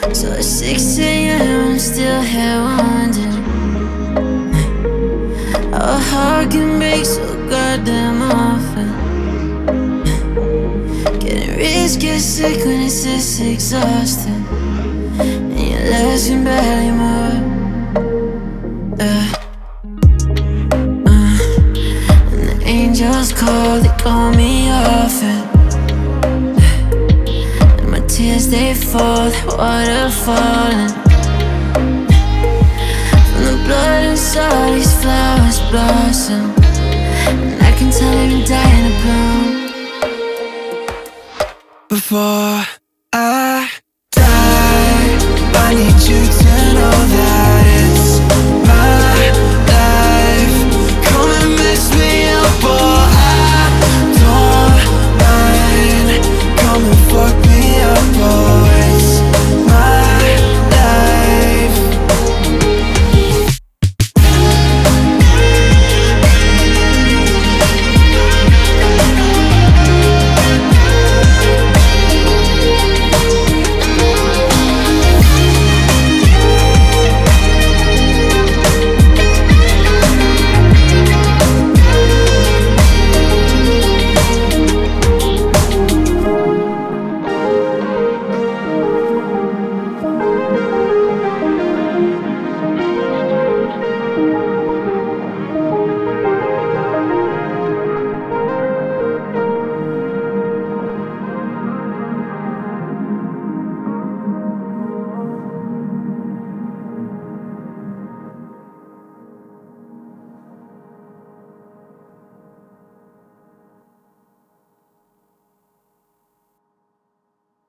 So at 6 a.m. I'm still here wondering how a heart can break so goddamn often. Getting rich, get sick when it's this exhausting, and your legs can barely move. And the angels call, they call me often. And my tears, they fall, like water falling from the blood inside these flowers blossom. And I can tell they've been dying to bloom. Before I